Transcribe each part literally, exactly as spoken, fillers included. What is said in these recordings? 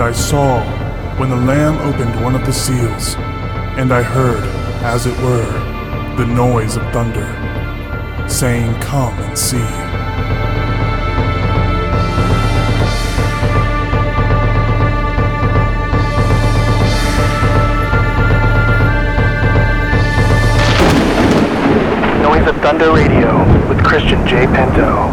I saw when the Lamb opened one of the seals, and I heard, as it were, the noise of thunder, saying, "Come and see." Noise of Thunder Radio with Christian J. Pinto.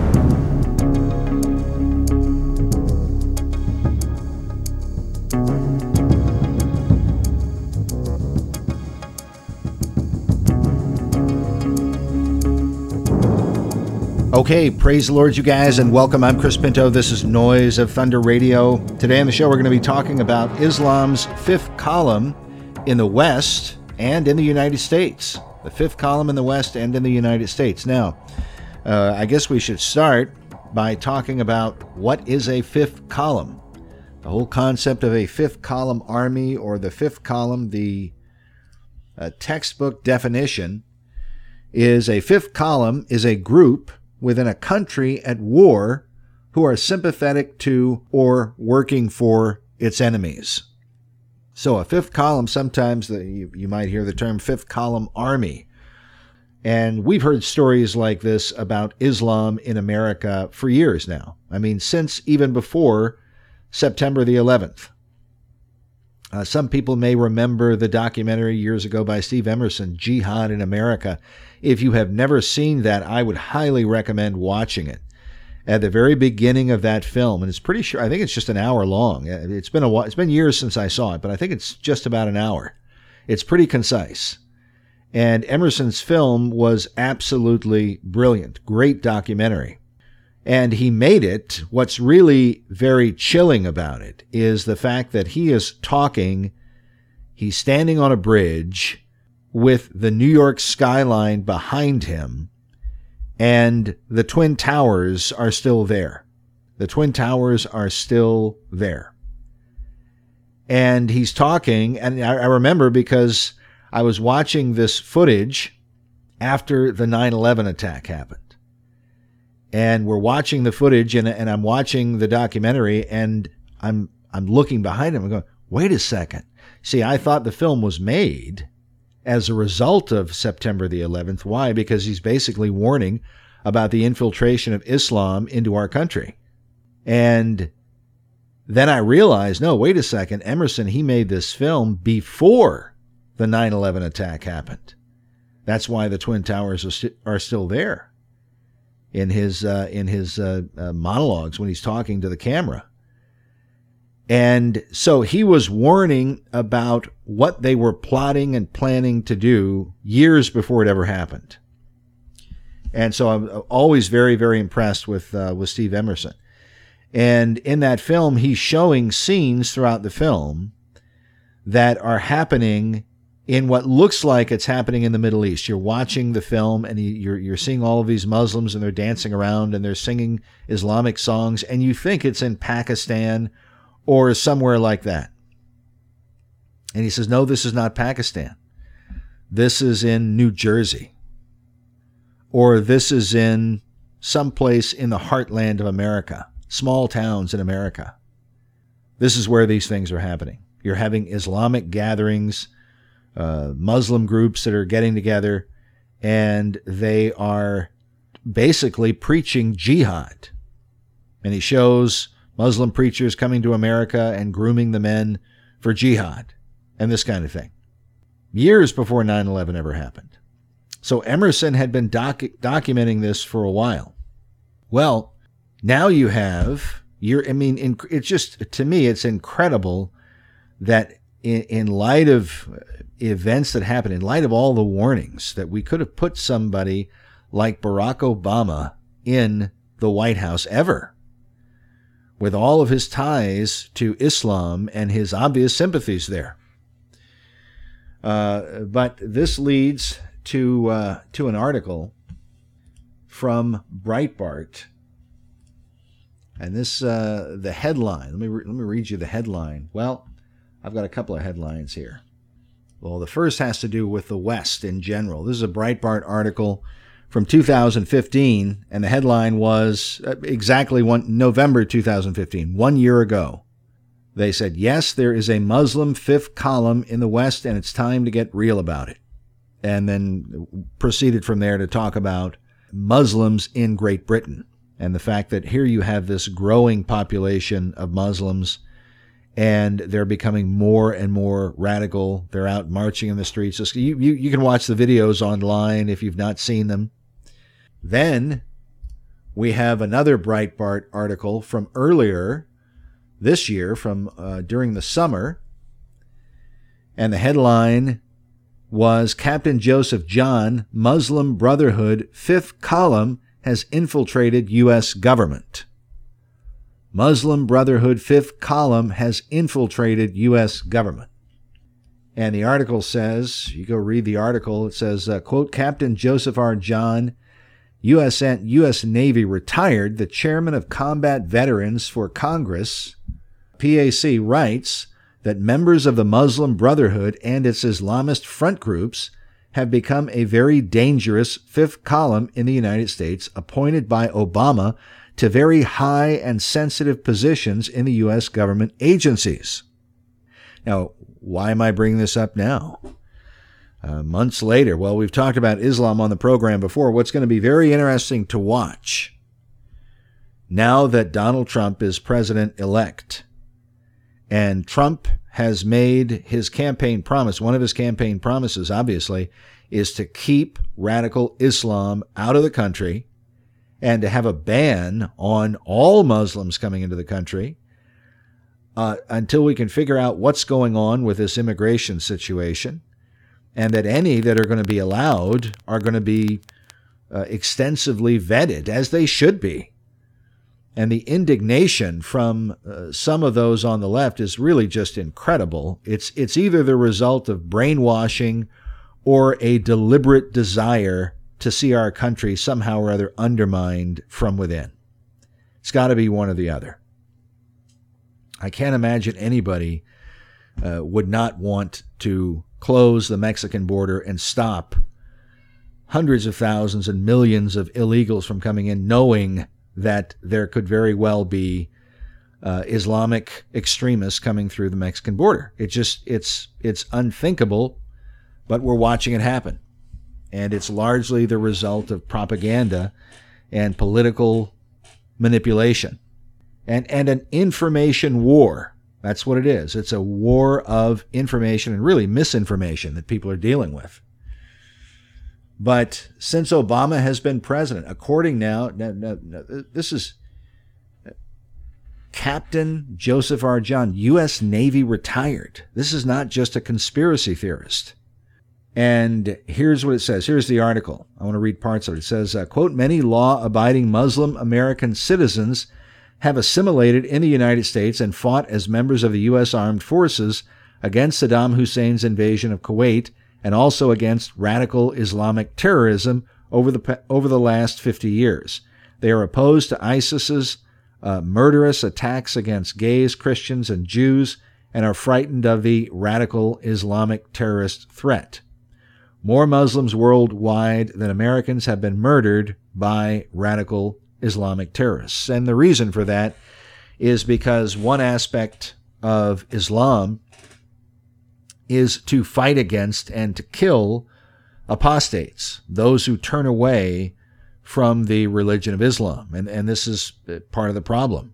Okay, praise the Lord, you guys, and welcome. I'm Chris Pinto. This is Noise of Thunder Radio. Today on the show, we're going to be talking about Islam's fifth column in the West and in the United States. The fifth column in the West and in the United States. Now, uh, I guess we should start by talking about what is a fifth column. The whole concept of a fifth column army, or the fifth column, the uh, textbook definition is a fifth column is a group within a country at war who are sympathetic to or working for its enemies. So a fifth column, sometimes the, you, you might hear the term fifth column army. And we've heard stories like this about Islam in America for years now. I mean, since even before September the eleventh. Uh, some people may remember the documentary years ago by Steve Emerson, Jihad in America. If you have never seen that, I would highly recommend watching it. At the very beginning of that film, and it's pretty sure, I think it's just an hour long. It's been a while, it's been years since I saw it, but I think it's just about an hour. It's pretty concise. And Emerson's film was absolutely brilliant. Great documentary. And he made it. What's really very chilling about it is the fact that he is talking, he's standing on a bridge with the New York skyline behind him, and the Twin Towers are still there. The Twin Towers are still there. And he's talking, and I, I remember because I was watching this footage after the nine eleven attack happened. And we're watching the footage, and, and I'm watching the documentary, and I'm I'm looking behind him and going, wait a second. See, I thought the film was made as a result of September the eleventh. Why? Because he's basically warning about the infiltration of Islam into our country. And then I realized, no, wait a second. Emerson, he made this film before the nine eleven attack happened. That's why the Twin Towers are, st- are still there. in his uh, in his uh, uh, monologues when he's talking to the camera. And so he was warning about what they were plotting and planning to do years before it ever happened. And so I'm always very, very impressed with uh, with Steve Emerson. And in that film, he's showing scenes throughout the film that are happening in what looks like it's happening in the Middle East. You're watching the film, and you're you're seeing all of these Muslims, and they're dancing around, and they're singing Islamic songs, and you think it's in Pakistan or somewhere like that. And he says, no, this is not Pakistan. This is in New Jersey. Or this is in someplace in the heartland of America, small towns in America. This is where these things are happening. You're having Islamic gatherings, uh, Muslim groups that are getting together, and they are basically preaching jihad. And he shows Muslim preachers coming to America and grooming the men for jihad and this kind of thing. Years before nine eleven ever happened. So Emerson had been docu- documenting this for a while. Well, now you have, you're, I mean, in, it's just, to me, it's incredible that in, in light of events that happened, in light of all the warnings, that we could have put somebody like Barack Obama in the White House ever, with all of his ties to Islam and his obvious sympathies there. Uh, but this leads to uh, to an article from Breitbart, and this uh, the headline. Let me re- let me read you the headline. Well, I've got a couple of headlines here. Well, the first has to do with the West in general. This is a Breitbart article from two thousand fifteen, and the headline was exactly one November two thousand fifteen, one year ago. They said, yes, there is a Muslim fifth column in the West, and it's time to get real about it. And then proceeded from there to talk about Muslims in Great Britain and the fact that here you have this growing population of Muslims, and they're becoming more and more radical. They're out marching in the streets. You, you, you can watch the videos online if you've not seen them. Then we have another Breitbart article from earlier this year, from uh, during the summer, and the headline was Captain Joseph John, Muslim Brotherhood fifth column has infiltrated U S government. Muslim Brotherhood fifth column has infiltrated U S government. And the article says, you go read the article, it says, uh, quote, Captain Joseph R. John, U S U S Navy retired, the chairman of Combat Veterans for Congress, P A C, writes that members of the Muslim Brotherhood and its Islamist front groups have become a very dangerous fifth column in the United States, appointed by Obama to very high and sensitive positions in the U S government agencies. Now, why am I bringing this up now? Uh, months later, well, we've talked about Islam on the program before. What's going to be very interesting to watch now that Donald Trump is president-elect, and Trump has made his campaign promise, one of his campaign promises, obviously, is to keep radical Islam out of the country and to have a ban on all Muslims coming into the country uh, until we can figure out what's going on with this immigration situation, and that any that are going to be allowed are going to be uh, extensively vetted, as they should be. And the indignation from uh, some of those on the left is really just incredible. It's it's either the result of brainwashing or a deliberate desire to see our country somehow or other undermined from within. It's got to be one or the other. I can't imagine anybody uh, would not want to close the Mexican border and stop hundreds of thousands and millions of illegals from coming in, knowing that there could very well be uh, Islamic extremists coming through the Mexican border. It just, it's, it's unthinkable, but we're watching it happen. And it's largely the result of propaganda and political manipulation and, and an information war. That's what it is. It's a war of information and really misinformation that people are dealing with. But since Obama has been president, according now, now, now, now this is Captain Joseph R. John, U S Navy retired. This is not just a conspiracy theorist. And here's what it says. Here's the article. I want to read parts of it. It says, uh, quote, many law-abiding Muslim American citizens have assimilated in the United States and fought as members of the U S Armed Forces against Saddam Hussein's invasion of Kuwait and also against radical Islamic terrorism over the over the last fifty years. They are opposed to ISIS's uh, murderous attacks against gays, Christians, and Jews, and are frightened of the radical Islamic terrorist threat. More Muslims worldwide than Americans have been murdered by radical Islamic terrorists. And the reason for that is because one aspect of Islam is to fight against and to kill apostates, those who turn away from the religion of Islam. And, and this is part of the problem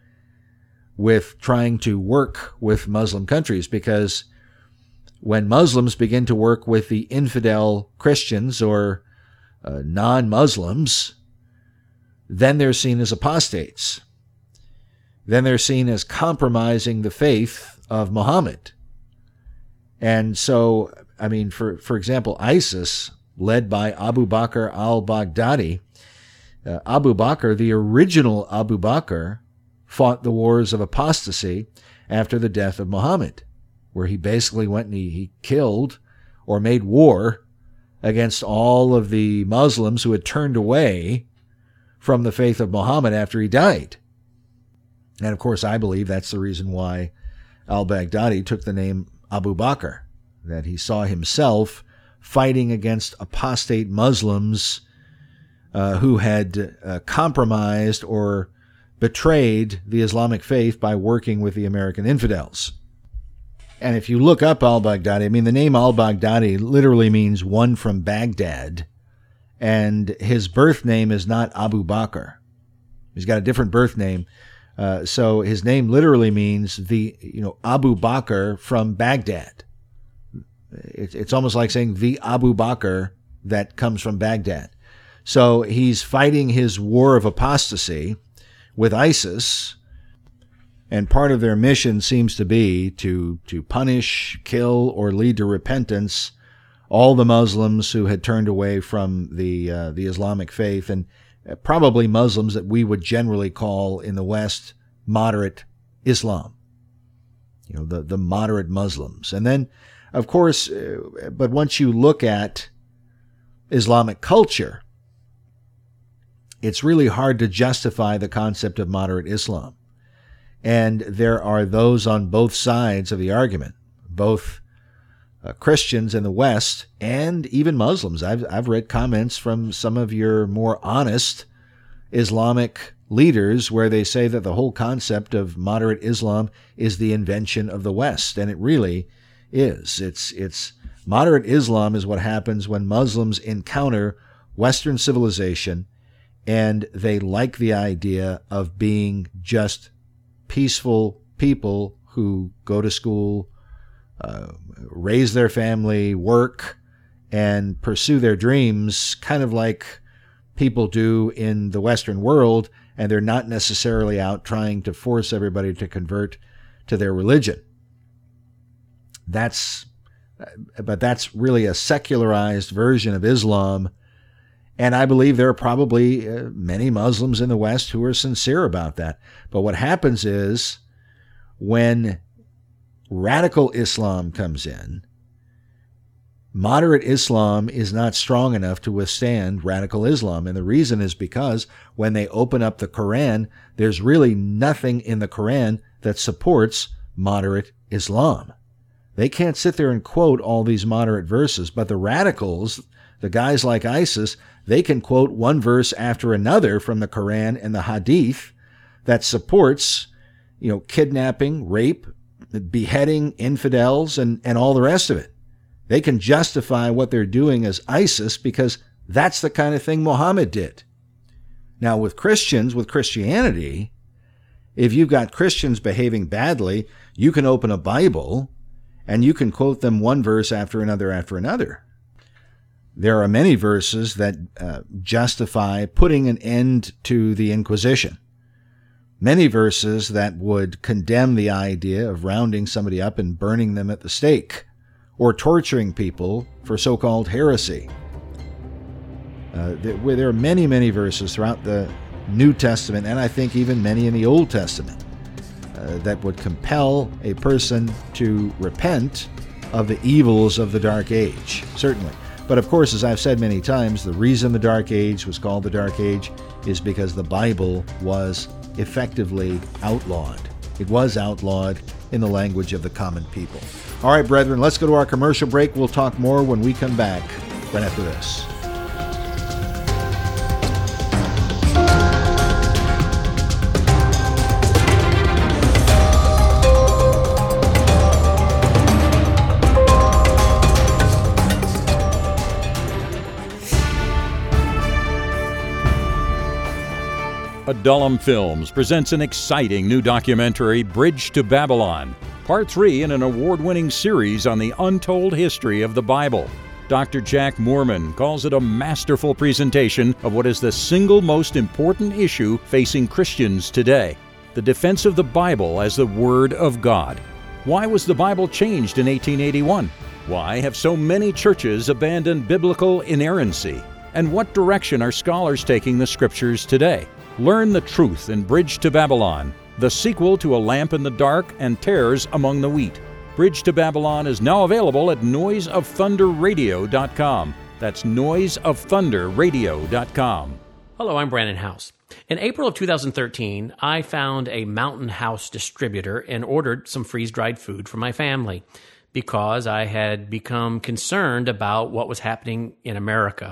with trying to work with Muslim countries, because when Muslims begin to work with the infidel Christians or uh, non-Muslims, then they're seen as apostates. Then they're seen as compromising the faith of Muhammad. And so, I mean, for, for example, ISIS, led by Abu Bakr al-Baghdadi, uh, Abu Bakr, the original Abu Bakr, fought the wars of apostasy after the death of Muhammad, where he basically went and he, he killed or made war against all of the Muslims who had turned away from the faith of Muhammad after he died. And of course, I believe that's the reason why al-Baghdadi took the name Abu Bakr, that he saw himself fighting against apostate Muslims uh, who had uh, compromised or betrayed the Islamic faith by working with the American infidels. And if you look up al-Baghdadi, I mean, the name al-Baghdadi literally means one from Baghdad, and his birth name is not Abu Bakr. He's got a different birth name. Uh, so his name literally means the, you know, Abu Bakr from Baghdad. It, it's almost like saying the Abu Bakr that comes from Baghdad. So he's fighting his war of apostasy with ISIS, and part of their mission seems to be to, to punish, kill, or lead to repentance all the Muslims who had turned away from the uh, the Islamic faith, and probably Muslims that we would generally call in the West moderate Islam. You know, the, the moderate Muslims. And then, of course, uh, but once you look at Islamic culture, it's really hard to justify the concept of moderate Islam. And there are those on both sides of the argument, both uh, Christians in the West and even Muslims. I've, I've read comments from some of your more honest Islamic leaders where they say that the whole concept of moderate Islam is the invention of the West, and it really is. It's, it's moderate Islam is what happens when Muslims encounter Western civilization and they like the idea of being just peaceful people who go to school, uh, raise their family, work, and pursue their dreams, kind of like people do in the Western world, and they're not necessarily out trying to force everybody to convert to their religion. That's, but that's really a secularized version of Islam. And I believe there are probably uh, many Muslims in the West who are sincere about that. But what happens is when radical Islam comes in, moderate Islam is not strong enough to withstand radical Islam. And the reason is because when they open up the Quran, there's really nothing in the Quran that supports moderate Islam. They can't sit there and quote all these moderate verses, but the radicals, the guys like ISIS, they can quote one verse after another from the Quran and the Hadith that supports, you know, kidnapping, rape, beheading infidels, and, and all the rest of it. They can justify what they're doing as ISIS because that's the kind of thing Muhammad did. Now, with Christians, with Christianity, if you've got Christians behaving badly, you can open a Bible and you can quote them one verse after another after another. There are many verses that uh, justify putting an end to the Inquisition. Many verses that would condemn the idea of rounding somebody up and burning them at the stake, or torturing people for so-called heresy. Uh, there, there are many, many verses throughout the New Testament, and I think even many in the Old Testament, uh, that would compel a person to repent of the evils of the Dark Age, certainly. But of course, as I've said many times, the reason the Dark Age was called the Dark Age is because the Bible was effectively outlawed. It was outlawed in the language of the common people. All right, brethren, let's go to our commercial break. We'll talk more when we come back right after this. Adullam Films presents an exciting new documentary, Bridge to Babylon, part three in an award-winning series on the untold history of the Bible. Doctor Jack Moorman calls it a masterful presentation of what is the single most important issue facing Christians today, the defense of the Bible as the Word of God. Why was the Bible changed in eighteen eighty-one? Why have so many churches abandoned biblical inerrancy? And what direction are scholars taking the Scriptures today? Learn the truth in Bridge to Babylon, the sequel to A Lamp in the Dark and Tares Among the Wheat. Bridge to Babylon is now available at noise of thunder radio dot com. That's noise of thunder radio dot com. Hello, I'm Brandon House. In April of two thousand thirteen, I found a Mountain House distributor and ordered some freeze-dried food for my family because I had become concerned about what was happening in America.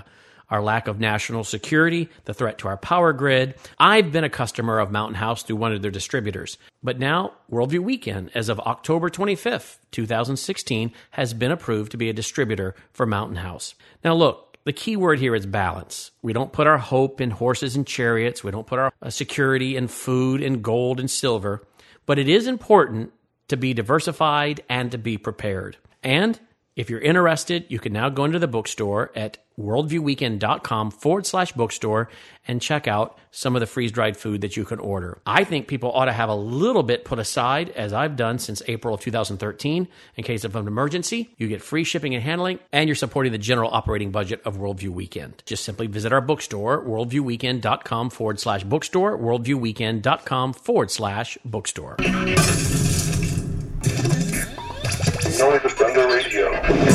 our lack of national security, the threat to our power grid. I've been a customer of Mountain House through one of their distributors. But now, Worldview Weekend, as of October twenty-fifth, twenty sixteen, has been approved to be a distributor for Mountain House. Now look, the key word here is balance. We don't put our hope in horses and chariots. We don't put our security in food and gold and silver. But it is important to be diversified and to be prepared. And if you're interested, you can now go into the bookstore at worldviewweekend.com forward slash bookstore and check out some of the freeze-dried food that you can order. I think people ought to have a little bit put aside, as I've done since April of two thousand thirteen. In case of an emergency, you get free shipping and handling, and you're supporting the general operating budget of Worldview Weekend. Just simply visit our bookstore, worldviewweekend.com forward slash bookstore, worldviewweekend.com forward slash bookstore. Noise of Thunder Radio.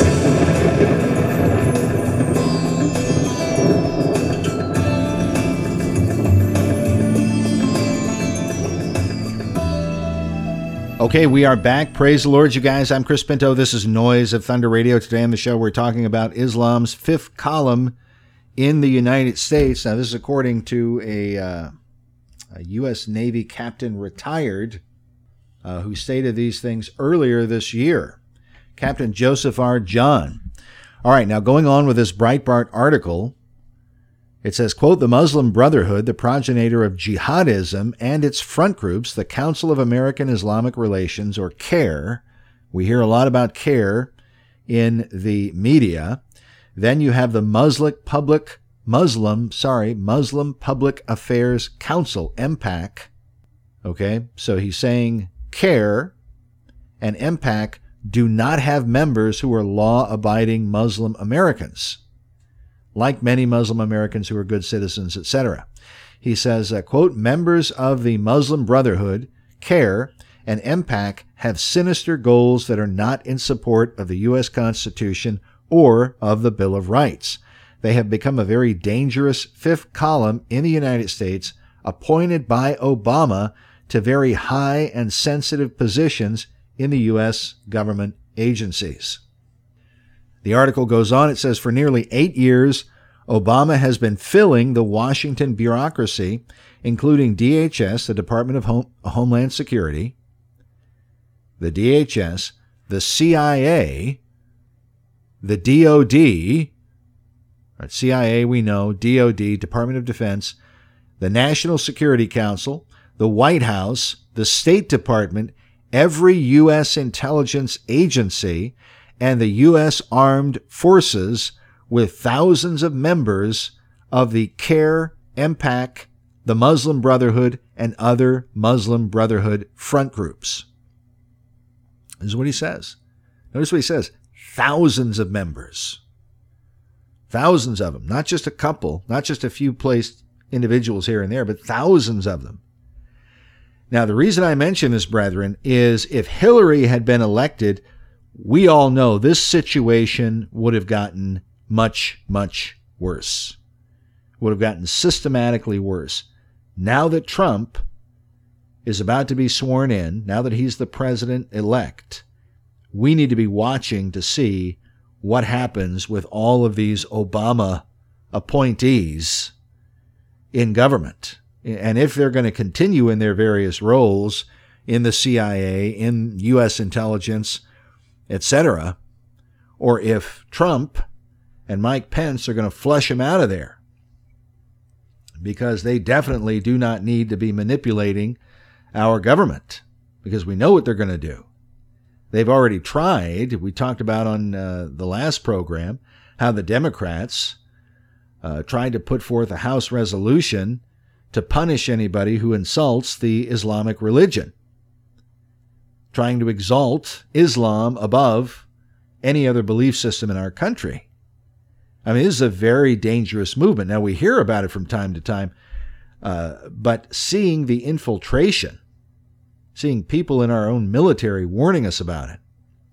Okay, we are back. Praise the Lord, you guys. I'm Chris Pinto. This is Noise of Thunder Radio. Today on the show, we're talking about Islam's fifth column in the United States. Now, this is according to a, uh, a U S Navy captain retired uh, who stated these things earlier this year. Captain Joseph R. John. All right, now going on with this Breitbart article, it says, quote, the Muslim Brotherhood, the progenitor of jihadism and its front groups, the Council of American Islamic Relations, or CAIR. We hear a lot about CAIR in the media. Then you have the Muslim Public, Muslim, sorry, Muslim Public Affairs Council, M PAC. Okay, so he's saying CAIR and M PAC do not have members who are law-abiding Muslim Americans, like many Muslim Americans who are good citizens, et cetera. He says, uh, quote, members of the Muslim Brotherhood, CAIR, and M PAC have sinister goals that are not in support of the U S Constitution or of the Bill of Rights. They have become a very dangerous fifth column in the United States, appointed by Obama to very high and sensitive positions in the U S government agencies. The article goes on. It says, for nearly eight years, Obama has been filling the Washington bureaucracy, including D H S, the Department of Home, Homeland Security, the D H S, the C I A, the D O D, right, C I A we know, D O D, Department of Defense, the National Security Council, the White House, the State Department, every U S intelligence agency, and the U S Armed Forces, with thousands of members of the CAIR, M PAC, the Muslim Brotherhood, and other Muslim Brotherhood front groups. This is what he says. Notice what he says. Thousands of members. Thousands of them. Not just a couple, not just a few placed individuals here and there, but thousands of them. Now, the reason I mention this, brethren, is if Hillary had been elected, we all know this situation would have gotten much, much worse. Would have gotten systematically worse. Now that Trump is about to be sworn in, now that he's the president-elect, we need to be watching to see what happens with all of these Obama appointees in government. And if they're going to continue in their various roles in the C I A, in U S intelligence, et cetera, or if Trump and Mike Pence are going to flush them out of there, because they definitely do not need to be manipulating our government, because we know what they're going to do. They've already tried. We talked about on uh, the last program how the Democrats uh, tried to put forth a House resolution to punish anybody who insults the Islamic religion, trying to exalt Islam above any other belief system in our country. I mean, this is a very dangerous movement. Now, we hear about it from time to time, uh, but seeing the infiltration, seeing people in our own military warning us about it,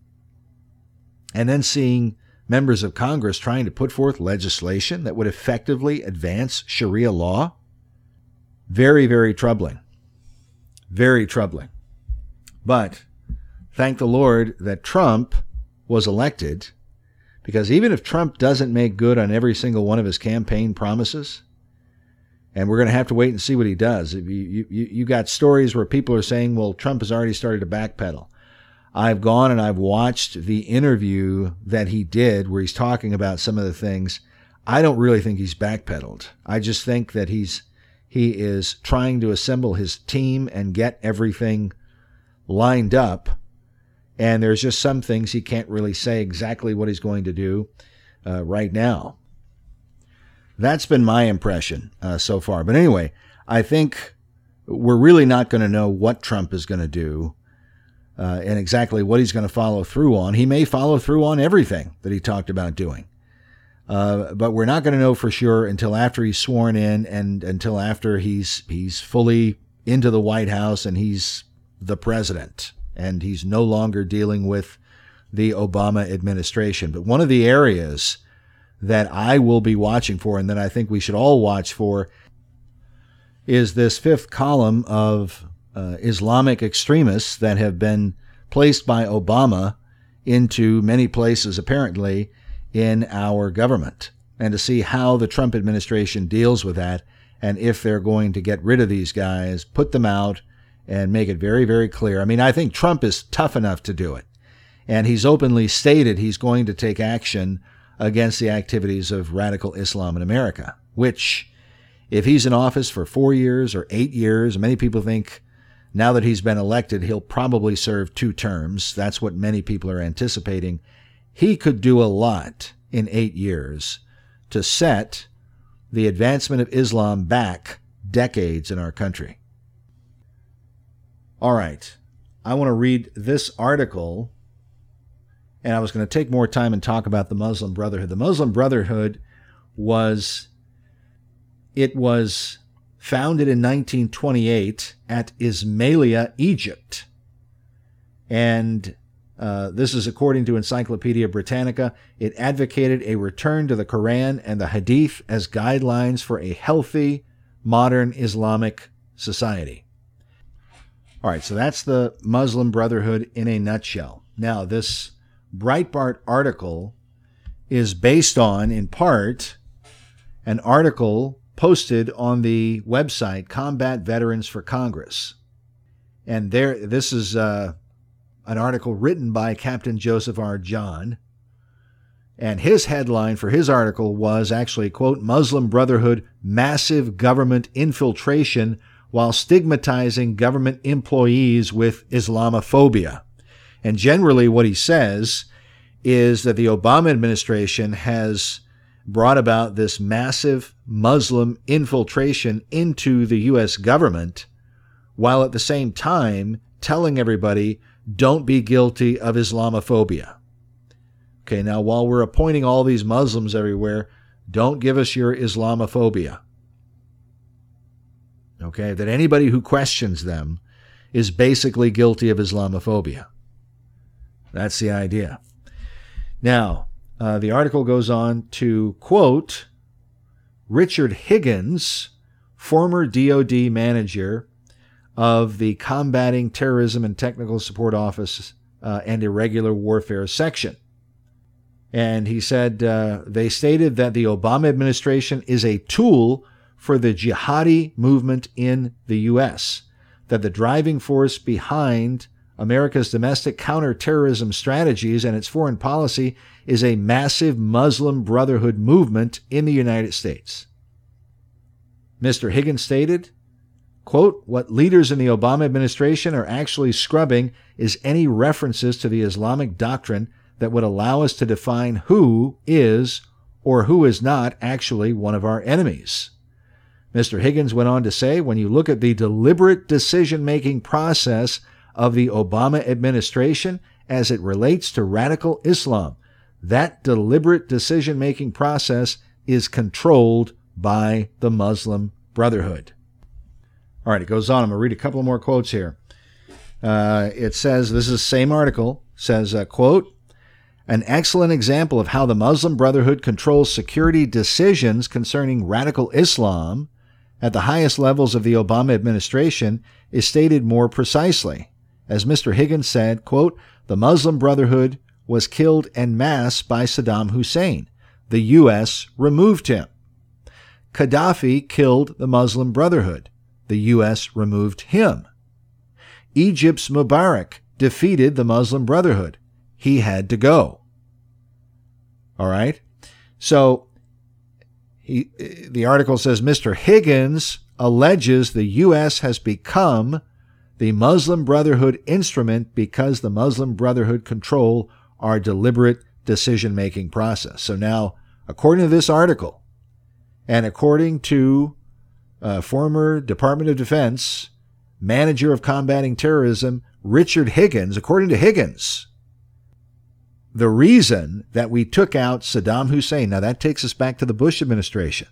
and then seeing members of Congress trying to put forth legislation that would effectively advance Sharia law, very, very troubling. Very troubling. But thank the Lord that Trump was elected, Because even if Trump doesn't make good on every single one of his campaign promises, and we're going to have to wait and see what he does. If you, you, you got stories where people are saying, well, Trump has already started to backpedal. I've gone and I've watched the interview that he did where he's talking about some of the things. I don't really think he's backpedaled. I just think that he's he is trying to assemble his team and get everything lined up. And there's just some things he can't really say exactly what he's going to do uh, right now. That's been my impression uh, so far. But anyway, I think we're really not going to know what Trump is going to do uh, and exactly what he's going to follow through on. He may follow through on everything that he talked about doing. Uh, but we're not going to know for sure until after he's sworn in and until after he's he's fully into the White House and he's the president. And he's no longer dealing with the Obama administration. But one of the areas that I will be watching for and that I think we should all watch for is this fifth column of uh, Islamic extremists that have been placed by Obama into many places, apparently, in our government. And to see how the Trump administration deals with that and if they're going to get rid of these guys, put them out, and make it very, very clear. I mean, I think Trump is tough enough to do it. And he's openly stated he's going to take action against the activities of radical Islam in America, which, if he's in office for four years or eight years, many people think now that he's been elected, he'll probably serve two terms. That's what many people are anticipating. He could do a lot in eight years to set the advancement of Islam back decades in our country. All right, I want to read this article, and I was going to take more time and talk about the Muslim Brotherhood. The Muslim Brotherhood was, it was founded in nineteen twenty-eight at Ismailia, Egypt. And uh, this is according to Encyclopedia Britannica. It advocated a return to the Quran and the Hadith as guidelines for a healthy, modern Islamic society. All right, so that's the Muslim Brotherhood in a nutshell. Now, this Breitbart article is based on, in part, an article posted on the website Combat Veterans for Congress. And there, this is uh, an article written by Captain Joseph R. John. And his headline for his article was actually, quote, Muslim Brotherhood massive government infiltration while stigmatizing government employees with Islamophobia. And generally what he says is that the Obama administration has brought about this massive Muslim infiltration into the U S government, while at the same time telling everybody, don't be guilty of Islamophobia. Okay, now while we're appointing all these Muslims everywhere, don't give us your Islamophobia. Okay, that anybody who questions them is basically guilty of Islamophobia. That's the idea. Now, uh, the article goes on to quote Richard Higgins, former D O D manager of the Combating Terrorism and Technical Support Office uh, and Irregular Warfare Section. And he said uh, they stated that the Obama administration is a tool for the jihadi movement in the U S, that the driving force behind America's domestic counterterrorism strategies and its foreign policy is a massive Muslim Brotherhood movement in the United States. Mister Higgins stated, quote, what leaders in the Obama administration are actually scrubbing is any references to the Islamic doctrine that would allow us to define who is or who is not actually one of our enemies. Mister Higgins went on to say, when you look at the deliberate decision-making process of the Obama administration as it relates to radical Islam, that deliberate decision-making process is controlled by the Muslim Brotherhood. All right, it goes on. I'm going to read a couple more quotes here. Uh, it says, this is the same article, says, uh, quote, an excellent example of how the Muslim Brotherhood controls security decisions concerning radical Islam at the highest levels of the Obama administration is stated more precisely. As Mister Higgins said, quote, the Muslim Brotherhood was killed en masse by Saddam Hussein. The U S removed him. Gaddafi killed the Muslim Brotherhood. The U S removed him. Egypt's Mubarak defeated the Muslim Brotherhood. He had to go. All right? So he, the article says Mister Higgins alleges the U S has become the Muslim Brotherhood instrument because the Muslim Brotherhood control our deliberate decision-making process. So now, according to this article, and according to uh, former Department of Defense manager of combating terrorism, Richard Higgins, according to Higgins, the reason that we took out Saddam Hussein, now that takes us back to the Bush administration,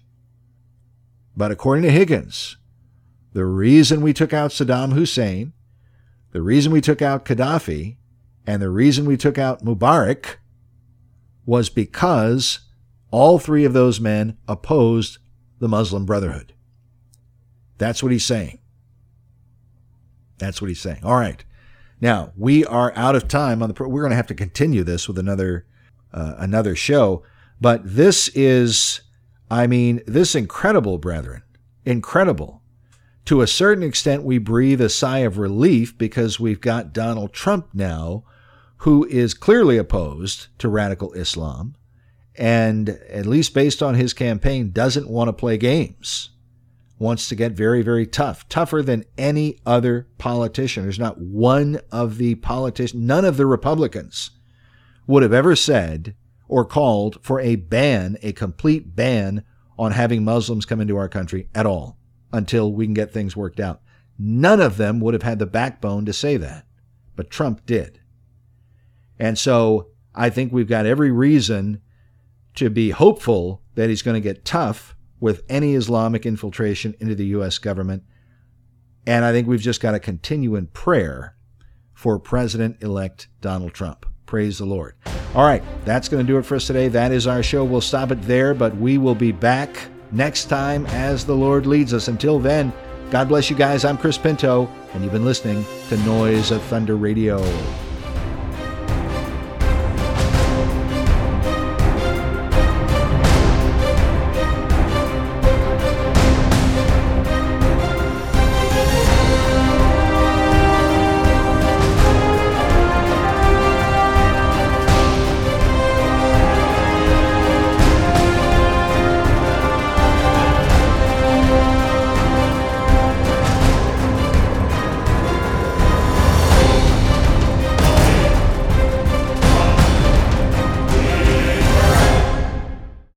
but according to Higgins, the reason we took out Saddam Hussein, the reason we took out Gaddafi, and the reason we took out Mubarak was because all three of those men opposed the Muslim Brotherhood. That's what he's saying. That's what he's saying. All right. Now, we are out of time on the pro- we're going to have to continue this with another uh, another show, but this is I mean, this incredible, brethren. Incredible. To a certain extent, we breathe a sigh of relief because we've got Donald Trump now, who is clearly opposed to radical Islam, and at least based on his campaign, doesn't want to play games, wants to get very, very tough, tougher than any other politician. There's not one of the politicians, none of the Republicans would have ever said or called for a ban, a complete ban on having Muslims come into our country at all until we can get things worked out. None of them would have had the backbone to say that, but Trump did. And so I think we've got every reason to be hopeful that he's going to get tough with any Islamic infiltration into the U S government. And I think we've just got to continue in prayer for President-elect Donald Trump. Praise the Lord. All right, that's going to do it for us today. That is our show. We'll stop it there, but we will be back next time as the Lord leads us. Until then, God bless you guys. I'm Chris Pinto, and you've been listening to Noise of Thunder Radio.